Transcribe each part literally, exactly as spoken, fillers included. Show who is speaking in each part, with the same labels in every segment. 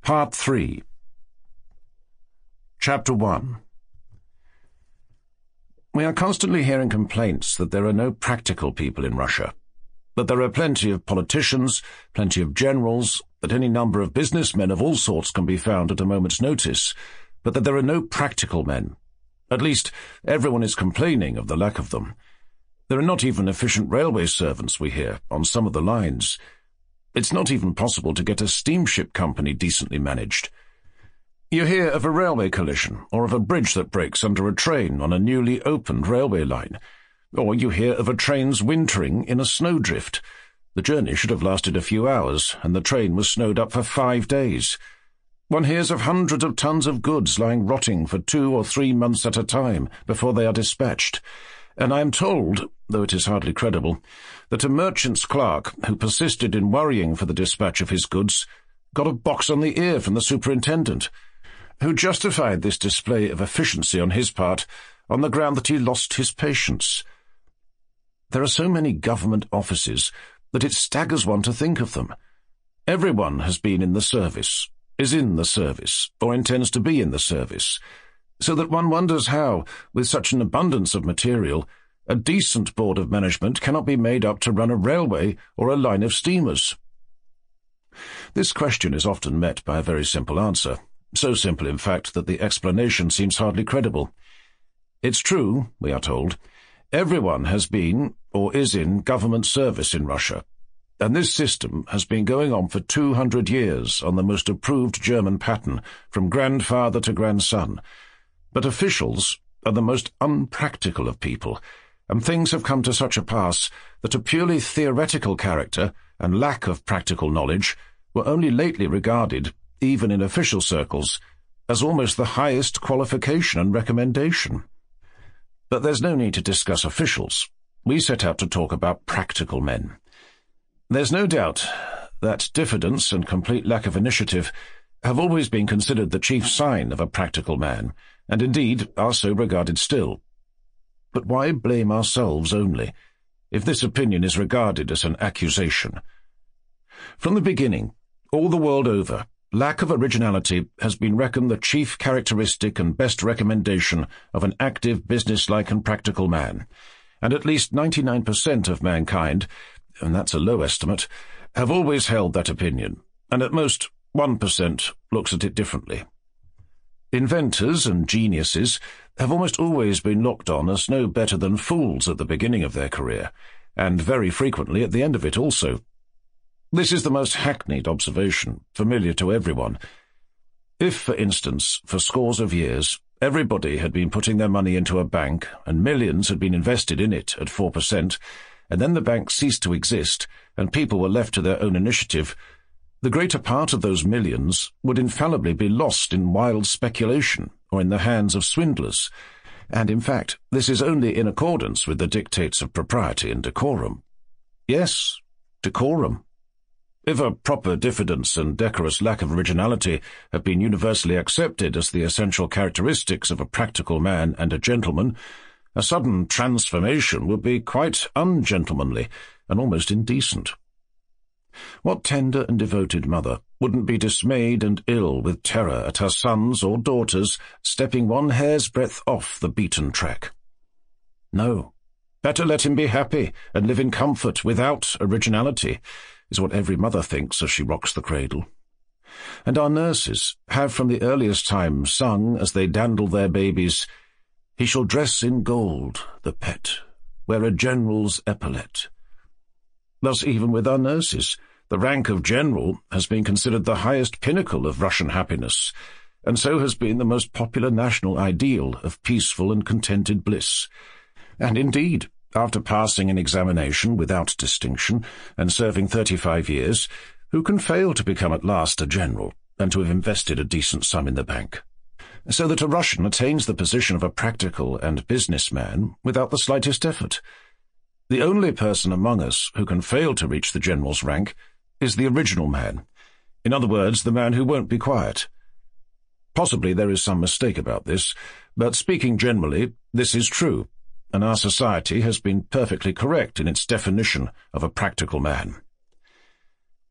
Speaker 1: Part three. Chapter one. We are constantly hearing complaints that there are no practical people in Russia, that there are plenty of politicians, plenty of generals, that any number of businessmen of all sorts can be found at a moment's notice, but that there are no practical men. At least, everyone is complaining of the lack of them. There are not even efficient railway servants, we hear, on some of the lines. It's not even possible to get a steamship company decently managed. You hear of a railway collision, or of a bridge that breaks under a train on a newly opened railway line, or you hear of a train's wintering in a snowdrift. The journey should have lasted a few hours, and the train was snowed up for five days. One hears of hundreds of tons of goods lying rotting for two or three months at a time before they are dispatched, and I am told, though it is hardly credible, that a merchant's clerk who persisted in worrying for the dispatch of his goods got a box on the ear from the superintendent, who justified this display of efficiency on his part on the ground that he lost his patience. There are so many government offices that it staggers one to think of them. Everyone has been in the service, is in the service, or intends to be in the service, so that one wonders how, with such an abundance of material, a decent board of management cannot be made up to run a railway or a line of steamers. This question is often met by a very simple answer, so simple, in fact, that the explanation seems hardly credible. It's true, we are told, everyone has been or is in government service in Russia, and this system has been going on for two hundred years on the most approved German pattern, from grandfather to grandson. But officials are the most unpractical of people, and things have come to such a pass that a purely theoretical character and lack of practical knowledge were only lately regarded, even in official circles, as almost the highest qualification and recommendation. But there's no need to discuss officials. We set out to talk about practical men. There's no doubt that diffidence and complete lack of initiative have always been considered the chief sign of a practical man, and indeed are so regarded still. But why blame ourselves only, if this opinion is regarded as an accusation? From the beginning, all the world over, lack of originality has been reckoned the chief characteristic and best recommendation of an active, businesslike and practical man, and at least ninety-nine percent of mankind, and that's a low estimate, have always held that opinion, and at most one percent looks at it differently. Inventors and geniuses have almost always been looked on as no better than fools at the beginning of their career, and very frequently at the end of it also. This is the most hackneyed observation, familiar to everyone. If, for instance, for scores of years, everybody had been putting their money into a bank, and millions had been invested in it at four percent, and then the bank ceased to exist, and people were left to their own initiative, the greater part of those millions would infallibly be lost in wild speculation or in the hands of swindlers, and in fact this is only in accordance with the dictates of propriety and decorum. Yes, decorum. If a proper diffidence and decorous lack of originality have been universally accepted as the essential characteristics of a practical man and a gentleman, a sudden transformation would be quite ungentlemanly and almost indecent. What tender and devoted mother wouldn't be dismayed and ill with terror at her sons or daughters stepping one hair's breadth off the beaten track? No, better let him be happy and live in comfort without originality, is what every mother thinks as she rocks the cradle. And our nurses have from the earliest time sung as they dandle their babies, "He shall dress in gold, the pet, wear a general's epaulet." Thus even with our nurses, the rank of general has been considered the highest pinnacle of Russian happiness, and so has been the most popular national ideal of peaceful and contented bliss. And indeed, after passing an examination without distinction and serving thirty-five years, who can fail to become at last a general and to have invested a decent sum in the bank? So that a Russian attains the position of a practical and business man without the slightest effort. The only person among us who can fail to reach the general's rank is the original man, in other words, the man who won't be quiet. Possibly there is some mistake about this, but speaking generally, this is true, and our society has been perfectly correct in its definition of a practical man.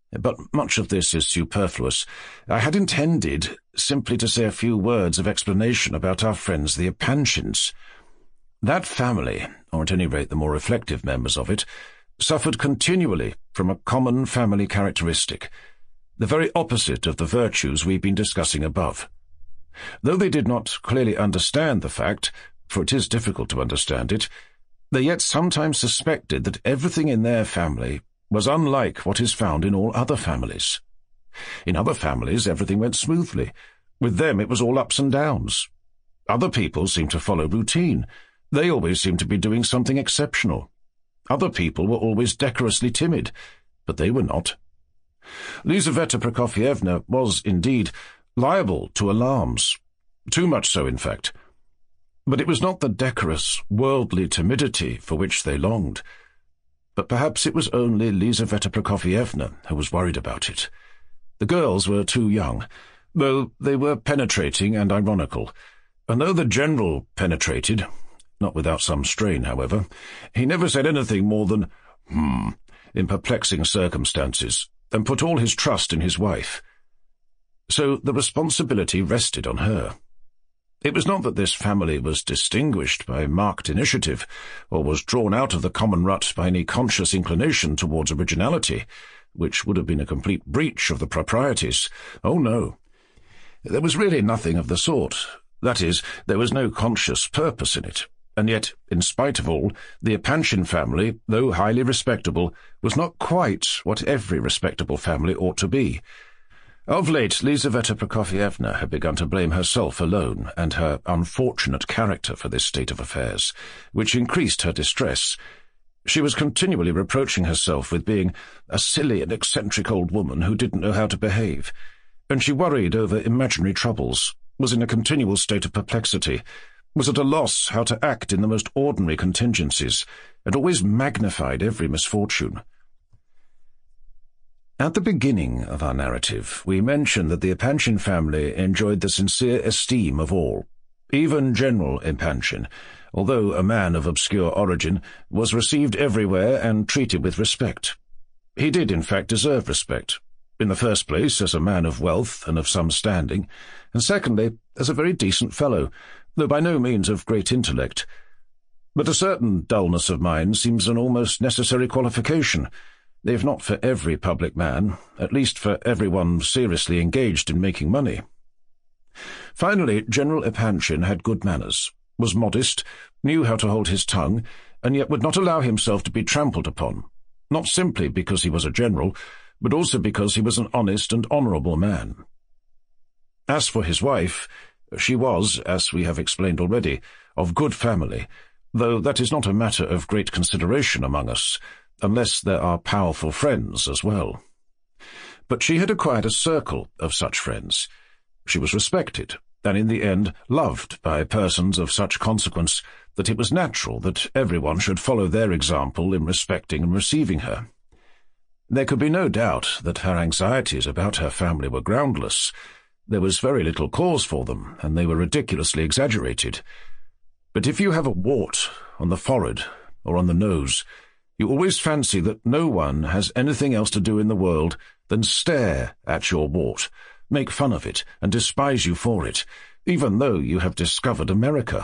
Speaker 1: But much of this is superfluous. I had intended simply to say a few words of explanation about our friends the Epanchins. That family, or at any rate the more reflective members of it, suffered continually from a common family characteristic, the very opposite of the virtues we've been discussing above. Though they did not clearly understand the fact, for it is difficult to understand it, they yet sometimes suspected that everything in their family was unlike what is found in all other families. In other families everything went smoothly. With them it was all ups and downs. Other people seemed to follow routine. They always seemed to be doing something exceptional. Other people were always decorously timid, but they were not. Lizaveta Prokofievna was, indeed, liable to alarms. Too much so, in fact. But it was not the decorous, worldly timidity for which they longed. But perhaps it was only Lizaveta Prokofievna who was worried about it. The girls were too young, though they were penetrating and ironical, and though the general penetrated, not without some strain, however, he never said anything more than, hmm, in perplexing circumstances, and put all his trust in his wife. So the responsibility rested on her. It was not that this family was distinguished by marked initiative, or was drawn out of the common rut by any conscious inclination towards originality, which would have been a complete breach of the proprieties. Oh, no. There was really nothing of the sort. That is, there was no conscious purpose in it. And yet, in spite of all, the Epanchin family, though highly respectable, was not quite what every respectable family ought to be. Of late, Lizaveta Prokofievna had begun to blame herself alone and her unfortunate character for this state of affairs, which increased her distress. She was continually reproaching herself with being a silly and eccentric old woman who didn't know how to behave, and she worried over imaginary troubles, was in a continual state of perplexity, was at a loss how to act in the most ordinary contingencies, and always magnified every misfortune. At the beginning of our narrative, we mentioned that the Epanchin family enjoyed the sincere esteem of all. Even General Epanchin, although a man of obscure origin, was received everywhere and treated with respect. He did, in fact, deserve respect, in the first place as a man of wealth and of some standing, and secondly as a very decent fellow, though by no means of great intellect. But a certain dullness of mind seems an almost necessary qualification, if not for every public man, at least for everyone seriously engaged in making money. Finally, General Epanchin had good manners, was modest, knew how to hold his tongue, and yet would not allow himself to be trampled upon, not simply because he was a general, but also because he was an honest and honourable man. As for his wife, she was, as we have explained already, of good family, though that is not a matter of great consideration among us, unless there are powerful friends as well. But she had acquired a circle of such friends. She was respected, and in the end loved by persons of such consequence that it was natural that everyone should follow their example in respecting and receiving her. There could be no doubt that her anxieties about her family were groundless. There was very little cause for them, and they were ridiculously exaggerated. But if you have a wart on the forehead or on the nose, you always fancy that no one has anything else to do in the world than stare at your wart, make fun of it, and despise you for it, even though you have discovered America.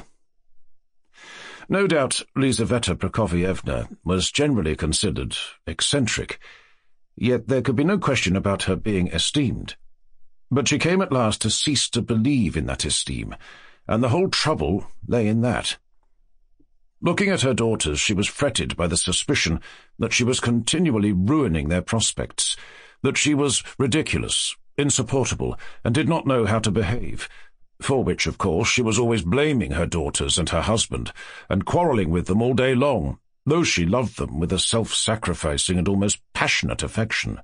Speaker 1: No doubt Lizaveta Prokofievna was generally considered eccentric, yet there could be no question about her being esteemed. But she came at last to cease to believe in that esteem, and the whole trouble lay in that. Looking at her daughters, she was fretted by the suspicion that she was continually ruining their prospects, that she was ridiculous, insupportable, and did not know how to behave, for which, of course, she was always blaming her daughters and her husband, and quarrelling with them all day long, though she loved them with a self-sacrificing and almost passionate affection.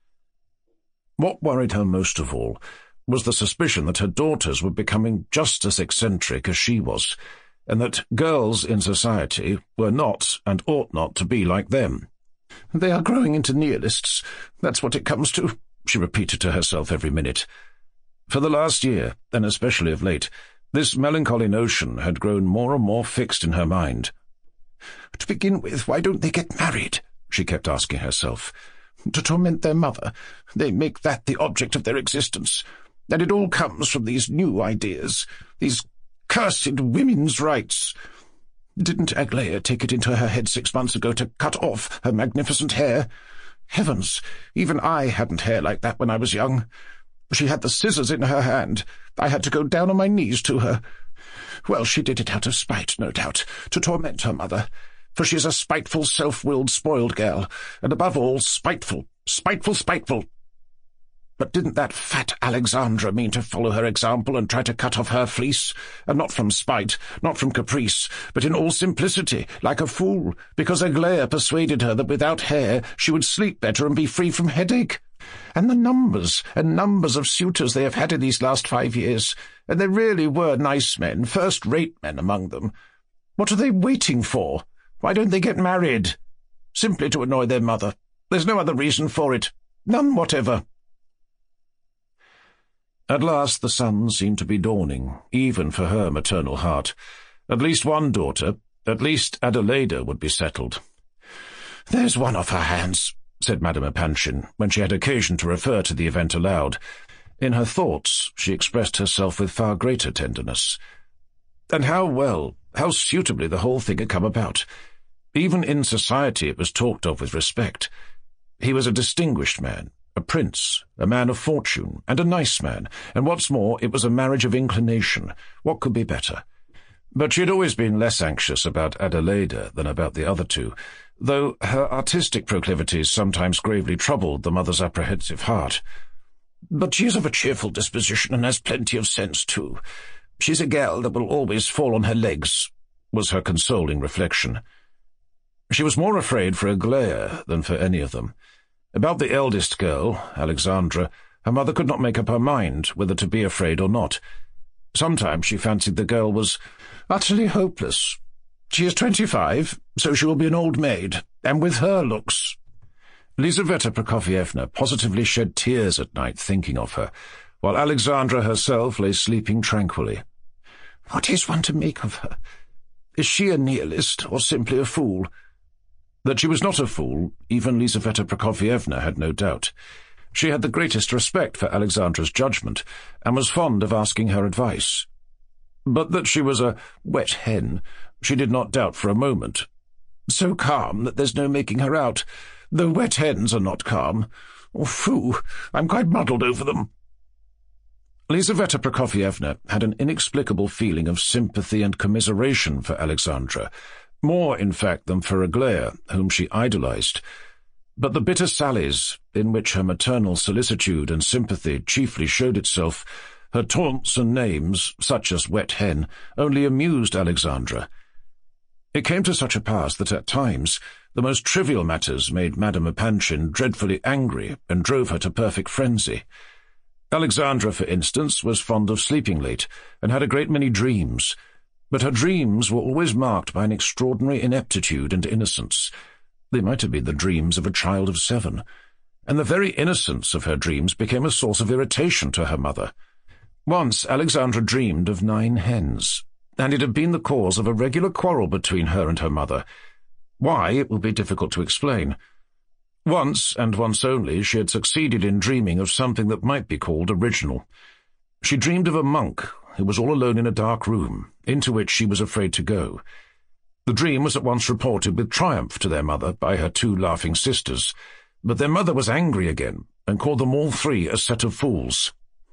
Speaker 1: What worried her most of all was the suspicion that her daughters were becoming just as eccentric as she was, and that girls in society were not and ought not to be like them. "They are growing into nihilists, that's what it comes to," she repeated to herself every minute. For the last year, and especially of late, this melancholy notion had grown more and more fixed in her mind. "To begin with, why don't they get married?" she kept asking herself. To torment their mother. They make that the object of their existence. And it all comes from these new ideas, these cursed women's rights. Didn't Aglaia take it into her head six months ago to cut off her magnificent hair? Heavens, even I hadn't hair like that when I was young. She had the scissors in her hand. I had to go down on my knees to her. Well, she did it out of spite, no doubt, to torment her mother, for she is a spiteful, self-willed, spoiled girl, and above all, spiteful, spiteful, spiteful. But didn't that fat Alexandra mean to follow her example and try to cut off her fleece? And not from spite, not from caprice, but in all simplicity, like a fool, because Aglaia persuaded her that without hair she would sleep better and be free from headache. And the numbers and numbers of suitors they have had in these last five years, and they really were nice men, first-rate men among them. What are they waiting for? Why don't they get married? Simply to annoy their mother. There's no other reason for it. None whatever. At last the sun seemed to be dawning, even for her maternal heart. At least one daughter, at least Adelaida, would be settled. "There's one off her hands," said Madame Epanchin, when she had occasion to refer to the event aloud. In her thoughts she expressed herself with far greater tenderness. And how well, how suitably the whole thing had come about. Even in society it was talked of with respect. He was a distinguished man, a prince, a man of fortune, and a nice man, and what's more, it was a marriage of inclination. What could be better? But she had always been less anxious about Adelaida than about the other two, though her artistic proclivities sometimes gravely troubled the mother's apprehensive heart. But she is of a cheerful disposition and has plenty of sense, too. She's a gal that will always fall on her legs, was her consoling reflection. She was more afraid for Aglaia than for any of them. About the eldest girl, Alexandra, her mother could not make up her mind whether to be afraid or not. Sometimes she fancied the girl was utterly hopeless. She is twenty-five, so she will be an old maid, and with her looks. Lizaveta Prokofievna positively shed tears at night thinking of her, while Alexandra herself lay sleeping tranquilly. What is one to make of her? Is she a nihilist, or simply a fool? That she was not a fool, even Lizaveta Prokofievna had no doubt. She had the greatest respect for Alexandra's judgment, and was fond of asking her advice. But that she was a wet hen, she did not doubt for a moment. So calm that there's no making her out, though wet hens are not calm. Oh, phoo, I'm quite muddled over them. Lizaveta Prokofievna had an inexplicable feeling of sympathy and commiseration for Alexandra, more, in fact, than for Aglaia, whom she idolized. But the bitter sallies, in which her maternal solicitude and sympathy chiefly showed itself, her taunts and names, such as wet hen, only amused Alexandra. It came to such a pass that at times the most trivial matters made Madame Epanchin dreadfully angry and drove her to perfect frenzy. Alexandra, for instance, was fond of sleeping late, and had a great many dreams, but her dreams were always marked by an extraordinary ineptitude and innocence. They might have been the dreams of a child of seven, and the very innocence of her dreams became a source of irritation to her mother. Once Alexandra dreamed of nine hens, and it had been the cause of a regular quarrel between her and her mother. Why, it will be difficult to explain. Once, and once only, she had succeeded in dreaming of something that might be called original. She dreamed of a monk who was all alone in a dark room, into which she was afraid to go. The dream was at once reported with triumph to their mother by her two laughing sisters, but their mother was angry again, and called them all three a set of fools.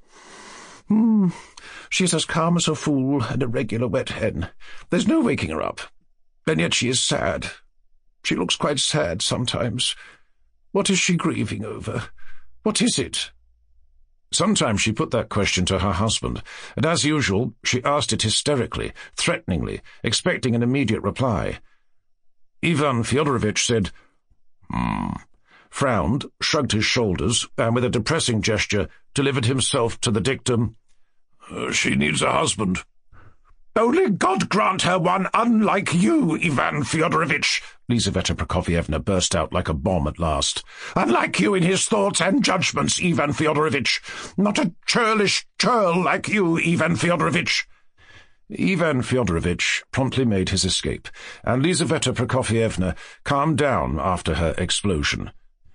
Speaker 1: Hmm, she's as calm as a fool and a regular wet hen. There's no waking her up. And yet she is sad. She looks quite sad sometimes. What is she grieving over? What is it? Sometimes she put that question to her husband, and as usual she asked it hysterically, threateningly, expecting an immediate reply. Ivan Fyodorovitch said, Hmm, frowned, shrugged his shoulders, and with a depressing gesture delivered himself to the dictum, She needs a husband. Only God grant her one unlike you, Ivan Fyodorovitch, Lizaveta Prokofievna burst out like a bomb at last. Unlike you in his thoughts and judgments, Ivan Fyodorovitch. Not a churlish churl like you, Ivan Fyodorovitch. Ivan Fyodorovitch promptly made his escape, and Lizaveta Prokofievna calmed down after her explosion.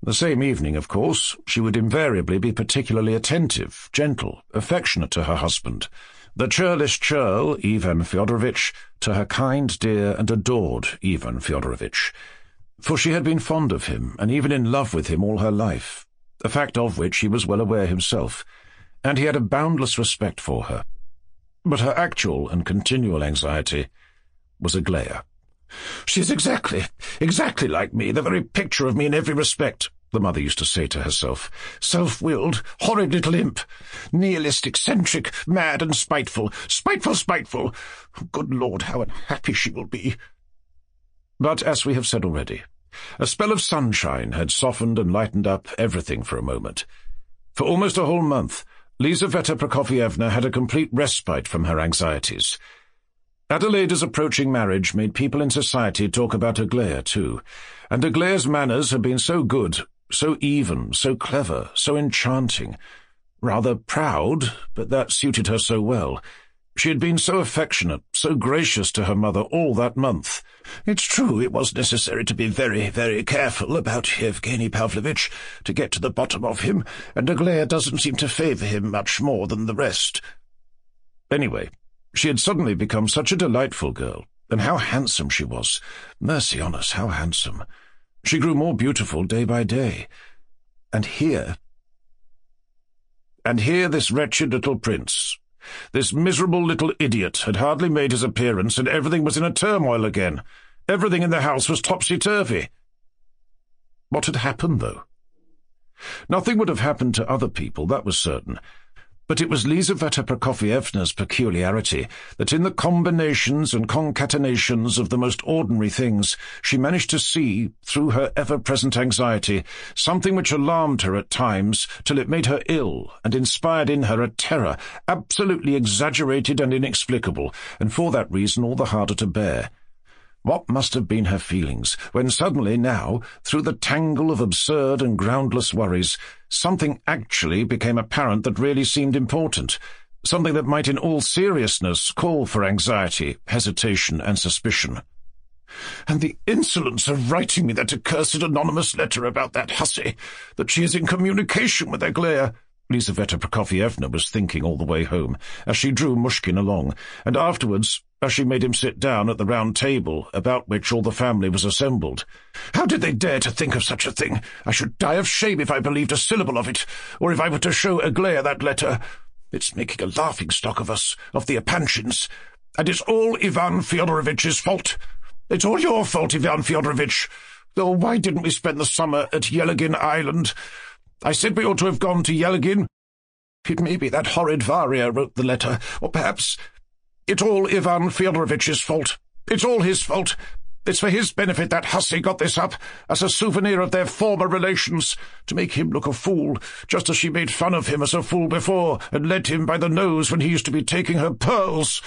Speaker 1: The same evening, of course, she would invariably be particularly attentive, gentle, affectionate to her husband, the churlish churl, Ivan Fyodorovitch, to her kind, dear, and adored Ivan Fyodorovitch, for she had been fond of him, and even in love with him all her life, a fact of which he was well aware himself, and he had a boundless respect for her. But her actual and continual anxiety was Aglaya. "She is exactly, exactly like me, the very picture of me in every respect," the mother used to say to herself. "Self-willed, horrid little imp. Nihilist, eccentric, mad and spiteful. Spiteful, spiteful. Good Lord, how unhappy she will be." But, as we have said already, a spell of sunshine had softened and lightened up everything for a moment. For almost a whole month, Lizaveta Prokofievna had a complete respite from her anxieties. Adelaida's approaching marriage made people in society talk about Aglaya too, and Aglaya's manners had been so good, so even, so clever, so enchanting. Rather proud, but that suited her so well. She had been so affectionate, so gracious to her mother all that month. It's true it was necessary to be very, very careful about Yevgeny Pavlovitch, to get to the bottom of him, and Aglaya doesn't seem to favour him much more than the rest. Anyway, she had suddenly become such a delightful girl, and how handsome she was. Mercy on us, how handsome. She grew more beautiful day by day. And here... And here this wretched little prince, this miserable little idiot, had hardly made his appearance, and everything was in a turmoil again. Everything in the house was topsy-turvy. What had happened, though? Nothing would have happened to other people, that was certain. But it was Lizaveta Prokofievna's peculiarity that in the combinations and concatenations of the most ordinary things she managed to see, through her ever-present anxiety, something which alarmed her at times till it made her ill and inspired in her a terror absolutely exaggerated and inexplicable, and for that reason all the harder to bear. What must have been her feelings, when suddenly now, through the tangle of absurd and groundless worries, something actually became apparent that really seemed important, something that might in all seriousness call for anxiety, hesitation, and suspicion. "And the insolence of writing me that accursed anonymous letter about that hussy, that she is in communication with Aglaya," Lizaveta Prokofievna was thinking all the way home, as she drew Mushkin along, and afterwards, as she made him sit down at the round table about which all the family was assembled. "How did they dare to think of such a thing? I should die of shame if I believed a syllable of it, or if I were to show Aglaya that letter. It's making a laughing-stock of us, of the Epanchins, and it's all Ivan Fyodorovitch's fault. It's all your fault, Ivan Fyodorovitch. Oh, why didn't we spend the summer at Yelagin Island? I said we ought to have gone to Yelagin. It may be that horrid Varia wrote the letter, or perhaps... It's all Ivan Fyodorovitch's fault. It's all his fault. It's for his benefit that hussy got this up, as a souvenir of their former relations, to make him look a fool, just as she made fun of him as a fool before, and led him by the nose when he used to be taking her pearls.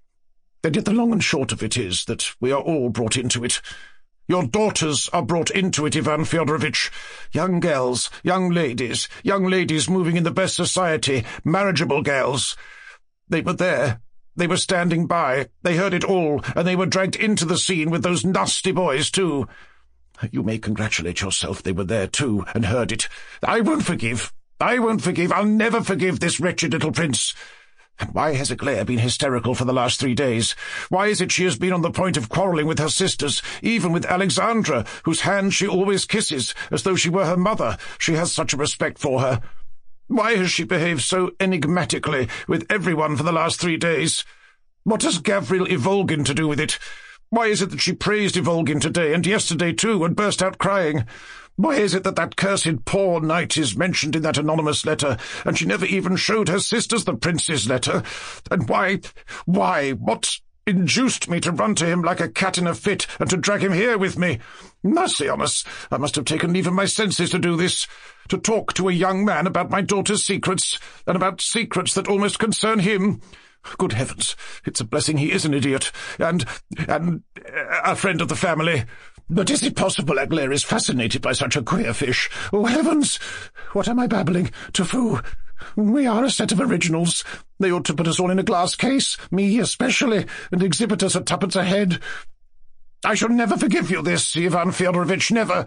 Speaker 1: And yet the long and short of it is that we are all brought into it. Your daughters are brought into it, Ivan Fyodorovitch. Young girls, young ladies, young ladies moving in the best society, marriageable girls. They were there. They were standing by. They heard it all, and they were dragged into the scene with those nasty boys, too. You may congratulate yourself they were there, too, and heard it. I won't forgive. I won't forgive. I'll never forgive this wretched little prince. And why has Aglaya been hysterical for the last three days? Why is it she has been on the point of quarrelling with her sisters, even with Alexandra, whose hand she always kisses, as though she were her mother? She has such a respect for her. Why has she behaved so enigmatically with everyone for the last three days? What has Gavril Ivolgin to do with it? Why is it that she praised Ivolgin today, and yesterday too, and burst out crying? Why is it that that cursed poor knight is mentioned in that anonymous letter, and she never even showed her sisters the prince's letter? And why, why, what induced me to run to him like a cat in a fit, and to drag him here with me? Mercy on us, I must have taken leave of my senses to do this, to talk to a young man about my daughter's secrets, and about secrets that almost concern him. Good heavens, it's a blessing he is an idiot, and, and a friend of the family. But is it possible Aglaya is fascinated by such a queer fish? Oh, heavens! What am I babbling? Tfu! We are a set of originals. They ought to put us all in a glass case, me especially, and exhibit us at twopence a head. I shall never forgive you this, Ivan Fyodorovitch, never.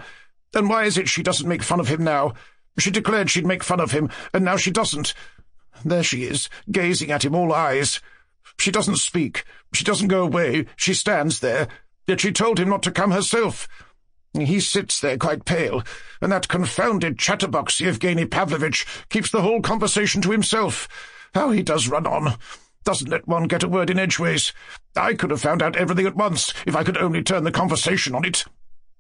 Speaker 1: And why is it she doesn't make fun of him now? She declared she'd make fun of him, and now she doesn't. There she is, gazing at him all eyes. She doesn't speak. She doesn't go away. She stands there. Yet she told him not to come herself. He sits there quite pale, and that confounded chatterbox Yevgeny Pavlovitch keeps the whole conversation to himself. How he does run on! Doesn't let one get a word in edgeways. I could have found out everything at once, if I could only turn the conversation on it."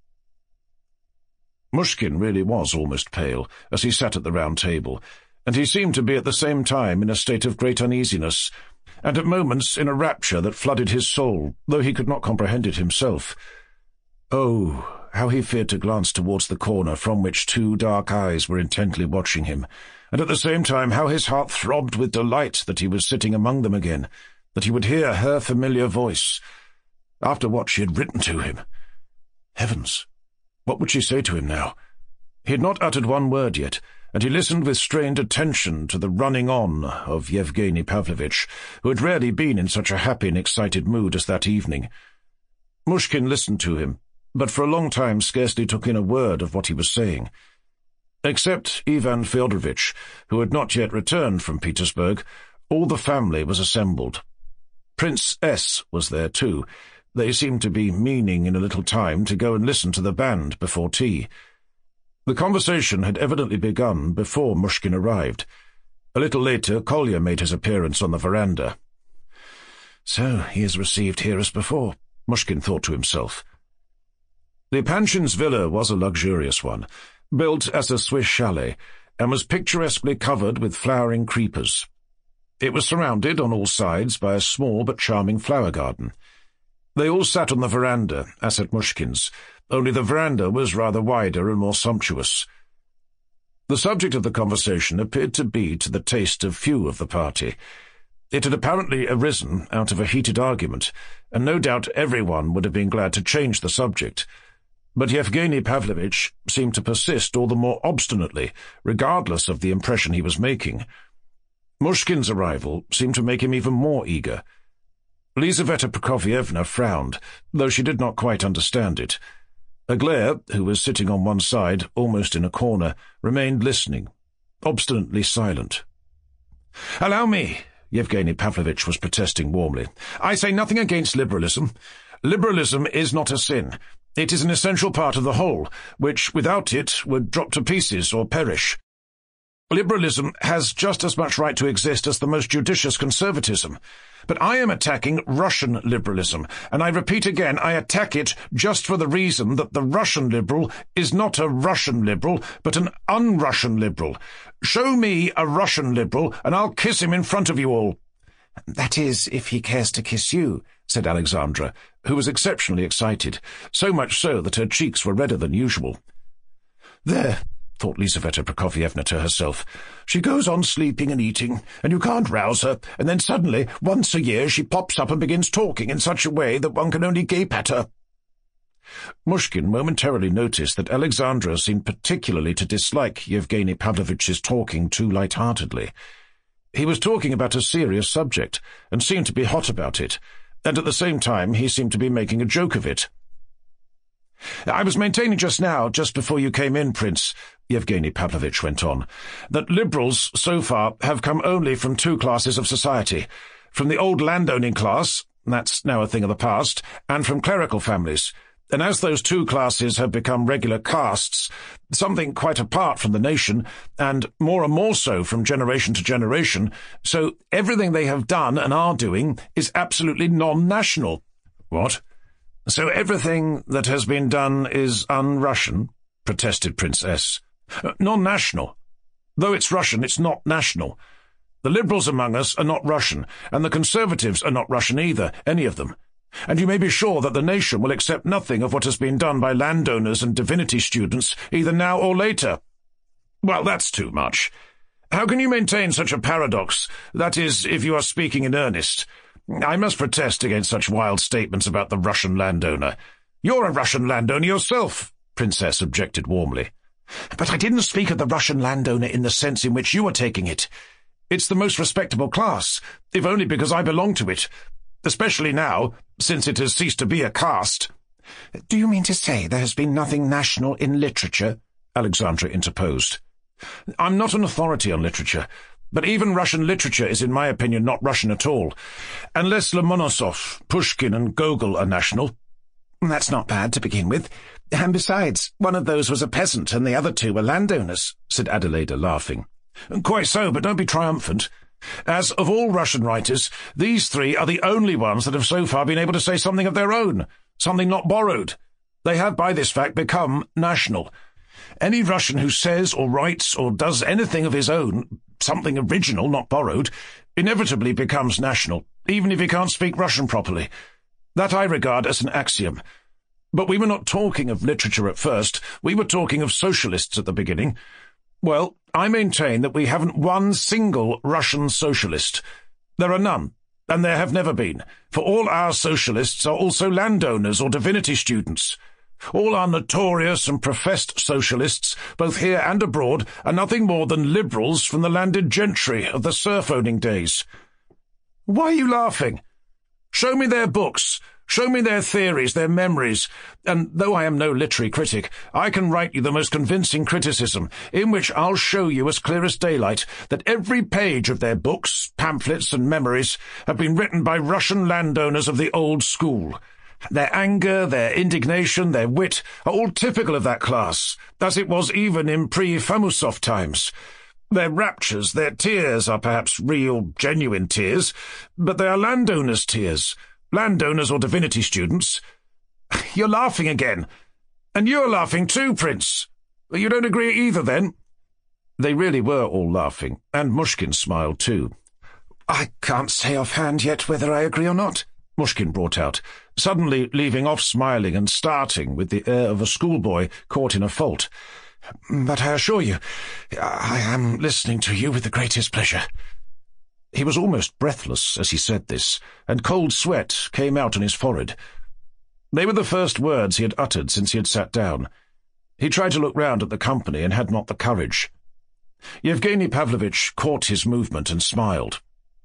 Speaker 1: Mushkin really was almost pale, as he sat at the round table, and he seemed to be at the same time in a state of great uneasiness, and at moments in a rapture that flooded his soul, though he could not comprehend it himself. Oh, how he feared to glance towards the corner from which two dark eyes were intently watching him, and at the same time how his heart throbbed with delight that he was sitting among them again, that he would hear her familiar voice, after what she had written to him. Heavens! What would she say to him now? He had not uttered one word yet, and he listened with strained attention to the running on of Yevgeny Pavlovitch, who had rarely been in such a happy and excited mood as that evening. Mushkin listened to him, but for a long time scarcely took in a word of what he was saying. Except Ivan Fyodorovitch, who had not yet returned from Petersburg, all the family was assembled. Prince S. was there too. They seemed to be meaning in a little time to go and listen to the band before tea. The conversation had evidently begun before Mushkin arrived. A little later, Kolya made his appearance on the veranda. "So he is received here as before," Mushkin thought to himself. The Panshin's villa was a luxurious one, built as a Swiss chalet, and was picturesquely covered with flowering creepers. It was surrounded on all sides by a small but charming flower garden. They all sat on the veranda, as at Mushkin's, only the veranda was rather wider and more sumptuous. The subject of the conversation appeared to be to the taste of few of the party. It had apparently arisen out of a heated argument, and no doubt everyone would have been glad to change the subject. But Yevgeny Pavlovitch seemed to persist all the more obstinately, regardless of the impression he was making. Mushkin's arrival seemed to make him even more eager. Lizaveta Prokofievna frowned, though she did not quite understand it. Aglaya, who was sitting on one side, almost in a corner, remained listening, obstinately silent. "Allow me," Yevgeny Pavlovitch was protesting warmly. "I say nothing against liberalism. Liberalism is not a sin. It is an essential part of the whole, which, without it, would drop to pieces or perish. Liberalism has just as much right to exist as the most judicious conservatism. But I am attacking Russian liberalism, and I repeat again, I attack it just for the reason that the Russian liberal is not a Russian liberal, but an un-Russian liberal. Show me a Russian liberal, and I'll kiss him in front of you all." "That is, if he cares to kiss you," said Alexandra, who was exceptionally excited, so much so that her cheeks were redder than usual. "There," thought Lizaveta Prokofievna to herself. "She goes on sleeping and eating, and you can't rouse her, and then suddenly, once a year, she pops up and begins talking in such a way that one can only gape at her." Mushkin momentarily noticed that Alexandra seemed particularly to dislike Yevgeny Pavlovitch's talking too light-heartedly. He was talking about a serious subject, and seemed to be hot about it, and at the same time he seemed to be making a joke of it. "I was maintaining just now, just before you came in, Prince," Yevgeny Pavlovitch went on, "that liberals, so far, have come only from two classes of society, from the old landowning class, that's now a thing of the past, and from clerical families. And as those two classes have become regular castes, something quite apart from the nation, and more and more so from generation to generation, so everything they have done and are doing is absolutely non-national." "What? So everything that has been done is un-Russian?" protested Prince S. Uh, non-national. Though it's Russian, it's not national. The liberals among us are not Russian, and the conservatives are not Russian either, any of them. And you may be sure that the nation will accept nothing of what has been done by landowners and divinity students, either now or later." "Well, that's too much. How can you maintain such a paradox, that is, if you are speaking in earnest? I must protest against such wild statements about the Russian landowner. You're a Russian landowner yourself," Princess objected warmly. "But I didn't speak of the Russian landowner in the sense in which you are taking it. It's the most respectable class, if only because I belong to it, especially now, since it has ceased to be a caste. "Do you mean to say there has been nothing national in literature?" Alexandra interposed. "I'm not an authority on literature, but even Russian literature is, in my opinion, not Russian at all, unless Lomonosov, Pushkin and Gogol are national." "That's not bad to begin with. And besides, one of those was a peasant and the other two were landowners," said Adelaida, laughing. "Quite so, but don't be triumphant. As of all Russian writers, these three are the only ones that have so far been able to say something of their own, something not borrowed. They have by this fact become national. Any Russian who says or writes or does anything of his own, something original, not borrowed, inevitably becomes national, even if he can't speak Russian properly. That I regard as an axiom. But we were not talking of literature at first. We were talking of socialists at the beginning. Well, I maintain that we haven't one single Russian socialist. There are none, and there have never been, for all our socialists are also landowners or divinity students. All our notorious and professed socialists, both here and abroad, are nothing more than liberals from the landed gentry of the serf-owning days." "Why are you laughing? Show me their books. Show me their theories, their memories, and though I am no literary critic, I can write you the most convincing criticism, in which I'll show you as clear as daylight that every page of their books, pamphlets and memories have been written by Russian landowners of the old school. Their anger, their indignation, their wit are all typical of that class, as it was even in pre-Famusov times. Their raptures, their tears are perhaps real, genuine tears, but they are landowners' tears. Landowners or divinity students." "You're laughing again. And you're laughing too, Prince. You don't agree either, then?" They really were all laughing, and Mushkin smiled too. "I can't say offhand yet whether I agree or not," Mushkin brought out, suddenly leaving off smiling and starting with the air of a schoolboy caught in a fault. "But I assure you, I am listening to you with the greatest pleasure." He was almost breathless as he said this, and cold sweat came out on his forehead. They were the first words he had uttered since he had sat down. He tried to look round at the company and had not the courage. Yevgeny Pavlovitch caught his movement and smiled.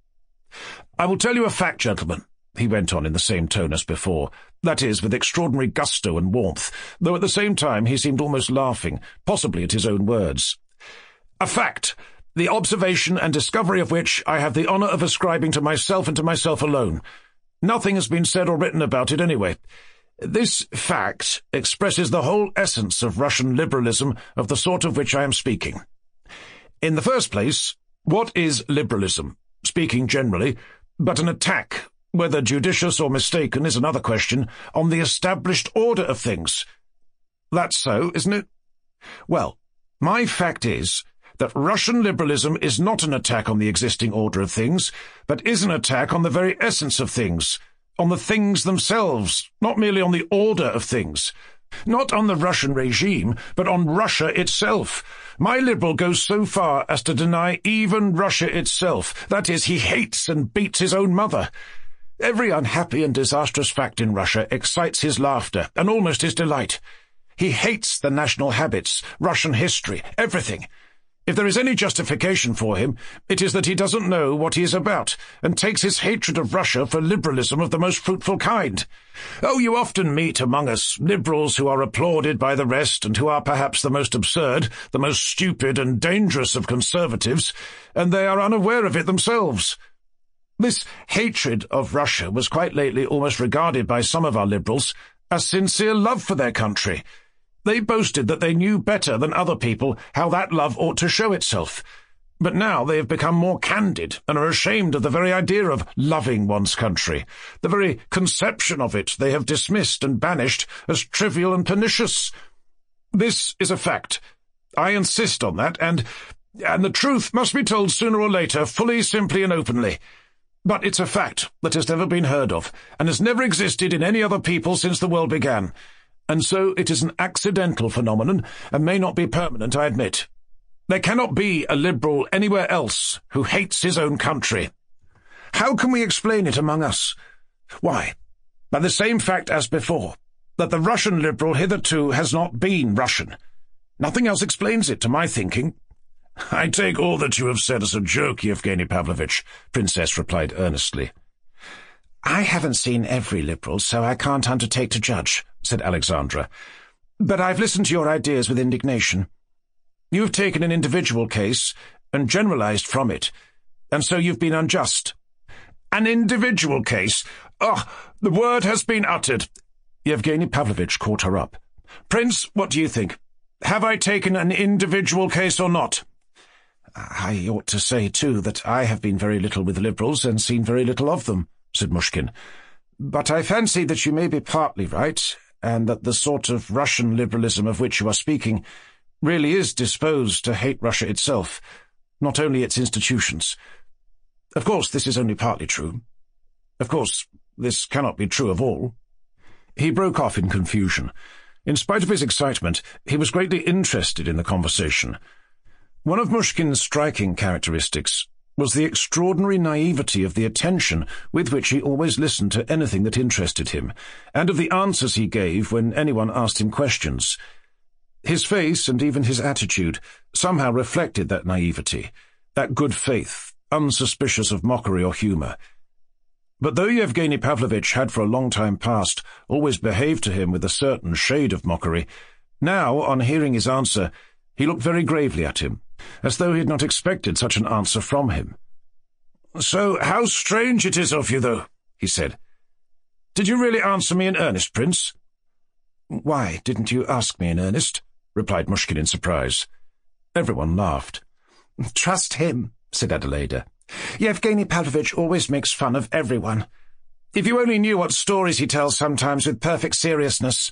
Speaker 1: "I will tell you a fact, gentlemen," he went on in the same tone as before, that is, with extraordinary gusto and warmth, though at the same time he seemed almost laughing, possibly at his own words. "A fact, the observation and discovery of which I have the honour of ascribing to myself and to myself alone. Nothing has been said or written about it anyway. This fact expresses the whole essence of Russian liberalism of the sort of which I am speaking. In the first place, what is liberalism, speaking generally, but an attack, whether judicious or mistaken is another question, on the established order of things? That's so, isn't it? Well, my fact is that Russian liberalism is not an attack on the existing order of things, but is an attack on the very essence of things, on the things themselves, not merely on the order of things. Not on the Russian regime, but on Russia itself. My liberal goes so far as to deny even Russia itself. That is, he hates and beats his own mother. Every unhappy and disastrous fact in Russia excites his laughter and almost his delight. He hates the national habits, Russian history, everything. If there is any justification for him, it is that he doesn't know what he is about, and takes his hatred of Russia for liberalism of the most fruitful kind. Oh, you often meet among us liberals who are applauded by the rest, and who are perhaps the most absurd, the most stupid and dangerous of conservatives, and they are unaware of it themselves. This hatred of Russia was quite lately almost regarded by some of our liberals as sincere love for their country. They boasted that they knew better than other people how that love ought to show itself. But now they have become more candid and are ashamed of the very idea of loving one's country. The very conception of it they have dismissed and banished as trivial and pernicious. This is a fact. I insist on that, and, and the truth must be told sooner or later, fully, simply, and openly. But it's a fact that has never been heard of, and has never existed in any other people since the world began. And so it is an accidental phenomenon, and may not be permanent, I admit. There cannot be a liberal anywhere else who hates his own country. How can we explain it among us? Why, by the same fact as before, that the Russian liberal hitherto has not been Russian. Nothing else explains it, to my thinking. I take all that you have said as a joke, Yevgeny Pavlovitch, Princess replied earnestly. I haven't seen every liberal, so I can't undertake to judge, said Alexandra, "but I've listened to your ideas with indignation. You've taken an individual case and generalized from it, and so you've been unjust." "An individual case? Oh, the word has been uttered." Yevgeny Pavlovitch caught her up. "Prince, what do you think? Have I taken an individual case or not?" "I ought to say, too, that I have been very little with liberals and seen very little of them," said Mushkin. "But I fancy that you may be partly right, and that the sort of Russian liberalism of which you are speaking really is disposed to hate Russia itself, not only its institutions. Of course, this is only partly true. Of course, this cannot be true of all." He broke off in confusion. In spite of his excitement, he was greatly interested in the conversation. One of Mushkin's striking characteristics was the extraordinary naivety of the attention with which he always listened to anything that interested him, and of the answers he gave when anyone asked him questions. His face and even his attitude somehow reflected that naivety, that good faith, unsuspicious of mockery or humour. But though Yevgeny Pavlovitch had for a long time past always behaved to him with a certain shade of mockery, now, on hearing his answer, he looked very gravely at him, as though he had not expected such an answer from him. "So how strange it is of you, though," he said. "Did you really answer me in earnest, Prince?" "Why didn't you ask me in earnest?" replied Mushkin in surprise. Everyone laughed. "Trust him," said Adelaida. "Yevgeny Pavlovitch always makes fun of everyone. If you only knew what stories he tells sometimes with perfect seriousness."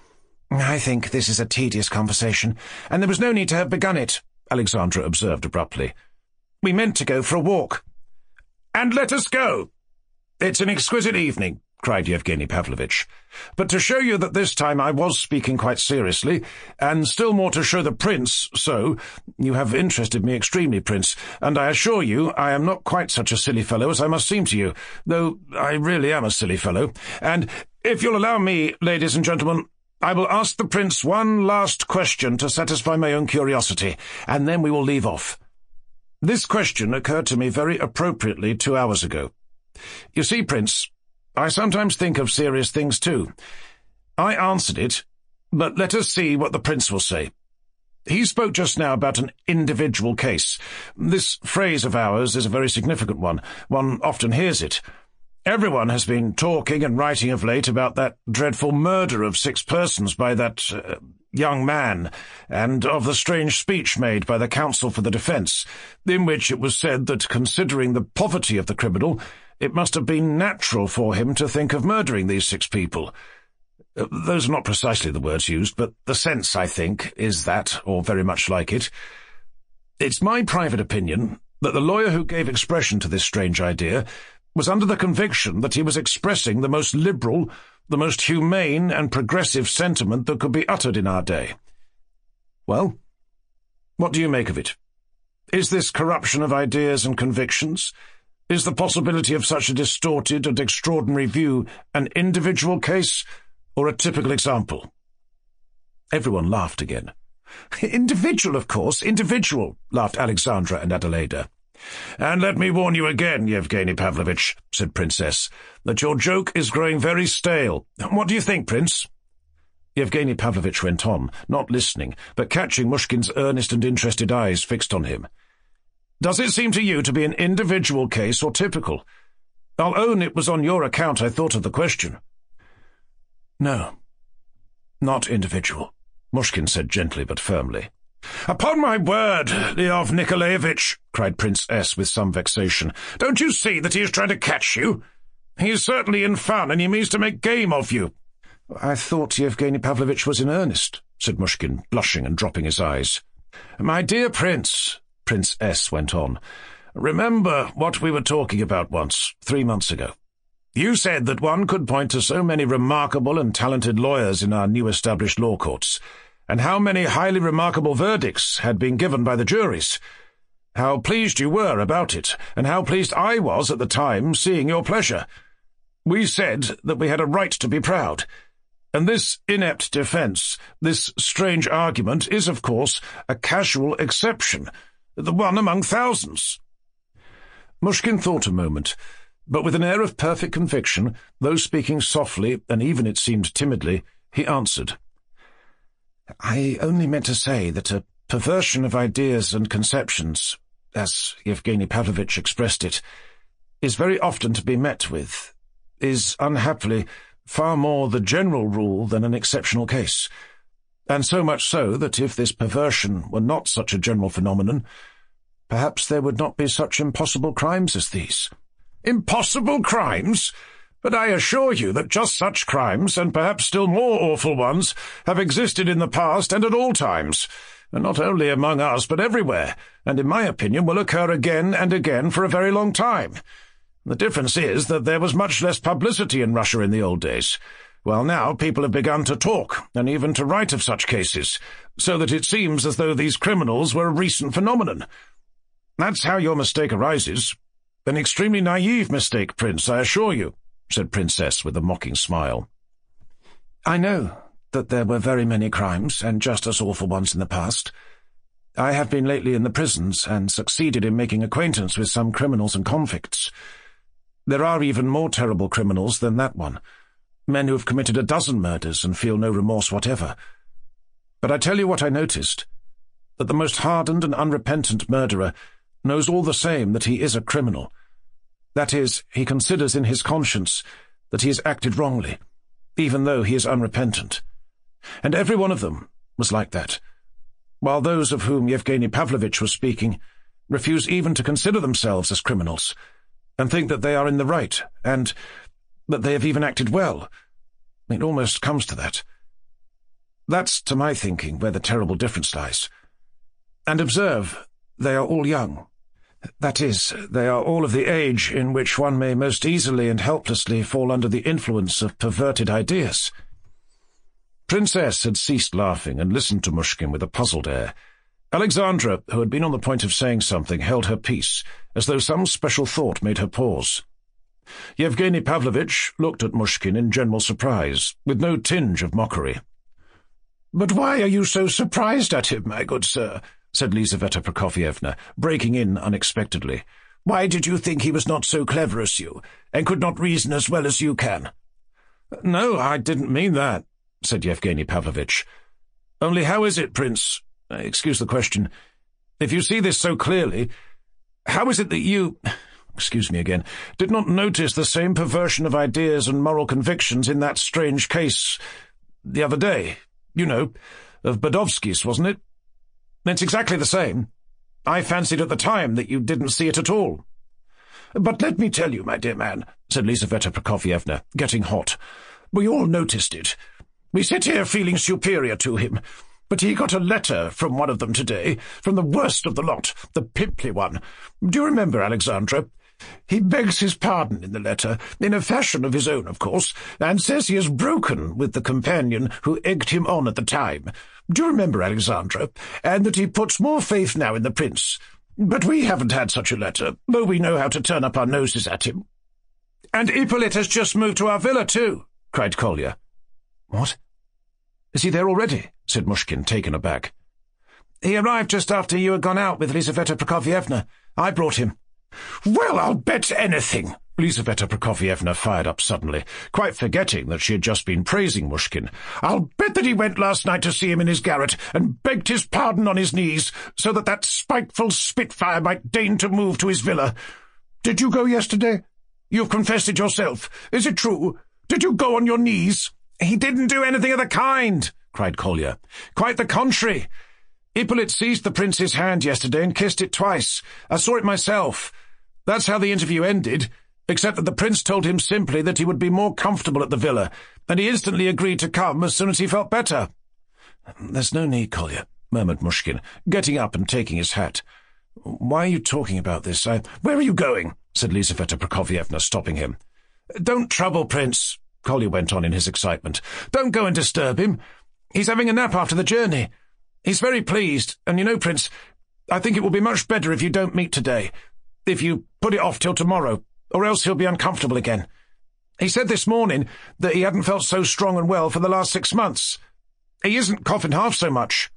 Speaker 1: "I think this is a tedious conversation, and there was no need to have begun it," Alexandra observed abruptly. "We meant to go for a walk." "And let us go." "It's an exquisite evening," cried Yevgeny Pavlovitch. "But to show you that this time I was speaking quite seriously, and still more to show the Prince so, you have interested me extremely, Prince, and I assure you I am not quite such a silly fellow as I must seem to you, though I really am a silly fellow, and, if you'll allow me, ladies and gentlemen, I will ask the Prince one last question to satisfy my own curiosity, and then we will leave off. This question occurred to me very appropriately two hours ago. You see, Prince, I sometimes think of serious things too. I answered it, but let us see what the Prince will say. He spoke just now about an individual case. This phrase of ours is a very significant one. One often hears it. Everyone has been talking and writing of late about that dreadful murder of six persons by that uh, young man, and of the strange speech made by the counsel for the defence, in which it was said that, considering the poverty of the criminal, it must have been natural for him to think of murdering these six people. Uh, those are not precisely the words used, but the sense, I think, is that, or very much like it. It's my private opinion that the lawyer who gave expression to this strange idea was under the conviction that he was expressing the most liberal, the most humane and progressive sentiment that could be uttered in our day. Well, what do you make of it? Is this corruption of ideas and convictions? Is the possibility of such a distorted and extraordinary view an individual case or a typical example? Everyone laughed again. "Individual, of course, individual," laughed Alexandra and Adelaida. "And let me warn you again, Yevgeny Pavlovitch," said Princess, "that your joke is growing very stale. What do you think, Prince?" Yevgeny Pavlovitch went on, not listening, but catching Mushkin's earnest and interested eyes fixed on him. "Does it seem to you to be an individual case or typical? I'll own it was on your account I thought of the question." "No, not individual," Mushkin said gently but firmly. "Upon my word, Leov Nikolaevich," cried Prince S. with some vexation, "don't you see that he is trying to catch you? He is certainly in fun, and he means to make game of you." "I thought Yevgeny Pavlovitch was in earnest," said Mushkin, blushing and dropping his eyes. "My dear Prince," Prince S. went on, "remember what we were talking about once, three months ago. You said that one could point to so many remarkable and talented lawyers in our new established law courts, and how many highly remarkable verdicts had been given by the juries. How pleased you were about it, and how pleased I was at the time, seeing your pleasure. We said that we had a right to be proud. And this inept defence, this strange argument, is, of course, a casual exception, the one among thousands." Mushkin thought a moment, but with an air of perfect conviction, though speaking softly, and even, it seemed, timidly, He answered, "I only meant to say that a perversion of ideas and conceptions, as Yevgeny Pavlovitch expressed it, is very often to be met with, is, unhappily, far more the general rule than an exceptional case, and so much so that if this perversion were not such a general phenomenon, perhaps there would not be such impossible crimes as these." "Impossible crimes? But I assure you that just such crimes, and perhaps still more awful ones, have existed in the past and at all times, and not only among us but everywhere, and in my opinion will occur again and again for a very long time. The difference is that there was much less publicity in Russia in the old days, while now people have begun to talk, and even to write of such cases, so that it seems as though these criminals were a recent phenomenon. That's how your mistake arises. An extremely naive mistake, Prince, I assure you," said Princess with a mocking smile. "I know that there were very many crimes, and just as awful ones in the past. I have been lately in the prisons, and succeeded in making acquaintance with some criminals and convicts. There are even more terrible criminals than that one, men who have committed a dozen murders and feel no remorse whatever. But I tell you what I noticed, that the most hardened and unrepentant murderer knows all the same that he is a criminal. That is, he considers in his conscience that he has acted wrongly, even though he is unrepentant. And every one of them was like that, while those of whom Yevgeny Pavlovitch was speaking refuse even to consider themselves as criminals, and think that they are in the right, and that they have even acted well. It almost comes to that. That's, to my thinking, where the terrible difference lies. And observe, they are all young. That is, they are all of the age in which one may most easily and helplessly fall under the influence of perverted ideas." Princess had ceased laughing and listened to Mushkin with a puzzled air. Alexandra, who had been on the point of saying something, held her peace, as though some special thought made her pause. Yevgeny Pavlovitch looked at Mushkin in general surprise, with no tinge of mockery. "But why are you so surprised at him, my good sir?" said Lizaveta Prokofyevna, breaking in unexpectedly. "Why did you think he was not so clever as you, and could not reason as well as you can?" "No, I didn't mean that," said Yevgeny Pavlovitch. "Only how is it, Prince, excuse the question, if you see this so clearly, how is it that you, excuse me again, did not notice the same perversion of ideas and moral convictions in that strange case the other day, you know, of Badovsky's, wasn't it? It's exactly the same. I fancied at the time that you didn't see it at all." "But let me tell you, my dear man," said Lizaveta Prokofyevna, getting hot, "we all noticed it. We sit here feeling superior to him, but he got a letter from one of them today, from the worst of the lot, the pimply one. Do you remember, Alexandra? He begs his pardon in the letter, in a fashion of his own, of course, and says he has broken with the companion who egged him on at the time. Do you remember, Alexandra? And that he puts more faith now in the prince. But we haven't had such a letter, though we know how to turn up our noses at him." "And Ippolit has just moved to our villa, too," cried Kolya. "What? Is he there already?" said Mushkin, taken aback. "He arrived just after you had gone out with Lizaveta Prokofyevna. I brought him." "Well, I'll bet anything!" Lizaveta Prokofyevna fired up suddenly, quite forgetting that she had just been praising Mushkin. "I'll bet that he went last night to see him in his garret, and begged his pardon on his knees, so that that spiteful spitfire might deign to move to his villa. Did you go yesterday? You've confessed it yourself. Is it true? Did you go on your knees?" "He didn't do anything of the kind," cried Kolya. "Quite the contrary. Ippolit seized the prince's hand yesterday and kissed it twice. I saw it myself. That's how the interview ended, except that the prince told him simply that he would be more comfortable at the villa, and he instantly agreed to come as soon as he felt better." "There's no need, Kolya," murmured Mushkin, getting up and taking his hat. "Why are you talking about this? I—" "Where are you going?" said Lizaveta Prokofyevna, stopping him. "Don't trouble, Prince," Kolya went on in his excitement. "Don't go and disturb him. He's having a nap after the journey. He's very pleased, and you know, Prince, I think it will be much better if you don't meet today, if you put it off till tomorrow, or else he'll be uncomfortable again. He said this morning that he hadn't felt so strong and well for the last six months. He isn't coughing half so much."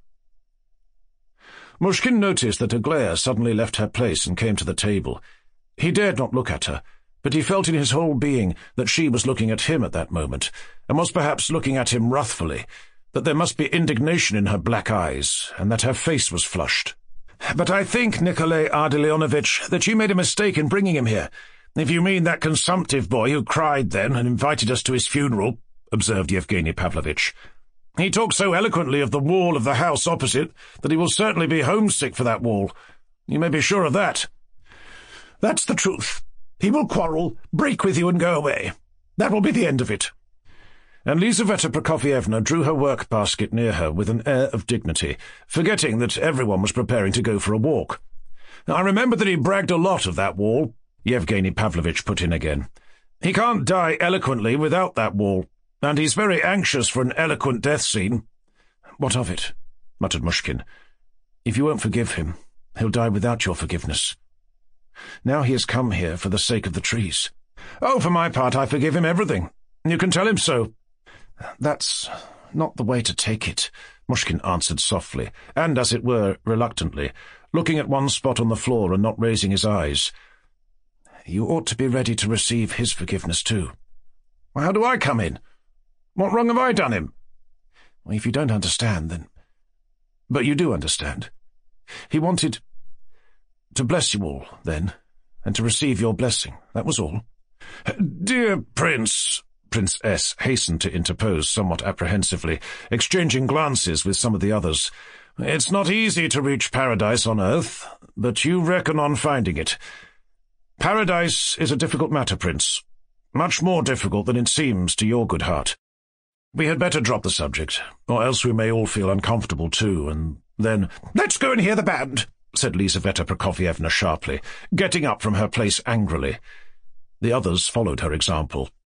Speaker 1: Mushkin noticed that Aglaya suddenly left her place and came to the table. He dared not look at her, but he felt in his whole being that she was looking at him at that moment, and was perhaps looking at him wrathfully, that there must be indignation in her black eyes, and that her face was flushed. "But I think, Nikolay Ardalionovitch, that you made a mistake in bringing him here, if you mean that consumptive boy who cried then and invited us to his funeral," observed Yevgeny Pavlovitch. "He talked so eloquently of the wall of the house opposite that he will certainly be homesick for that wall. You may be sure of that." "That's the truth. He will quarrel, break with you, and go away. That will be the end of it." And Lizaveta Prokofievna drew her work-basket near her with an air of dignity, forgetting that everyone was preparing to go for a walk. "I remember that he bragged a lot of that wall," Yevgeny Pavlovitch put in again. "He can't die eloquently without that wall, and he's very anxious for an eloquent death scene." "What of it?" muttered Mushkin. "If you won't forgive him, he'll die without your forgiveness. Now he has come here for the sake of the trees." "Oh, for my part, I forgive him everything. You can tell him so." "That's not the way to take it," Mushkin answered softly, and, as it were, reluctantly, looking at one spot on the floor and not raising his eyes. "You ought to be ready to receive his forgiveness too." "How do I come in? What wrong have I done him?" "Well, if you don't understand, then—" "But you do understand. He wanted to bless you all, then, and to receive your blessing. That was all." "Dear Prince," Prince S. hastened to interpose somewhat apprehensively, exchanging glances with some of the others, "it's not easy to reach paradise on earth, but you reckon on finding it. Paradise is a difficult matter, Prince, much more difficult than it seems to your good heart. We had better drop the subject, or else we may all feel uncomfortable too, and then—" "Let's go and hear the band," said Lizaveta Prokofievna sharply, getting up from her place angrily. The others followed her example,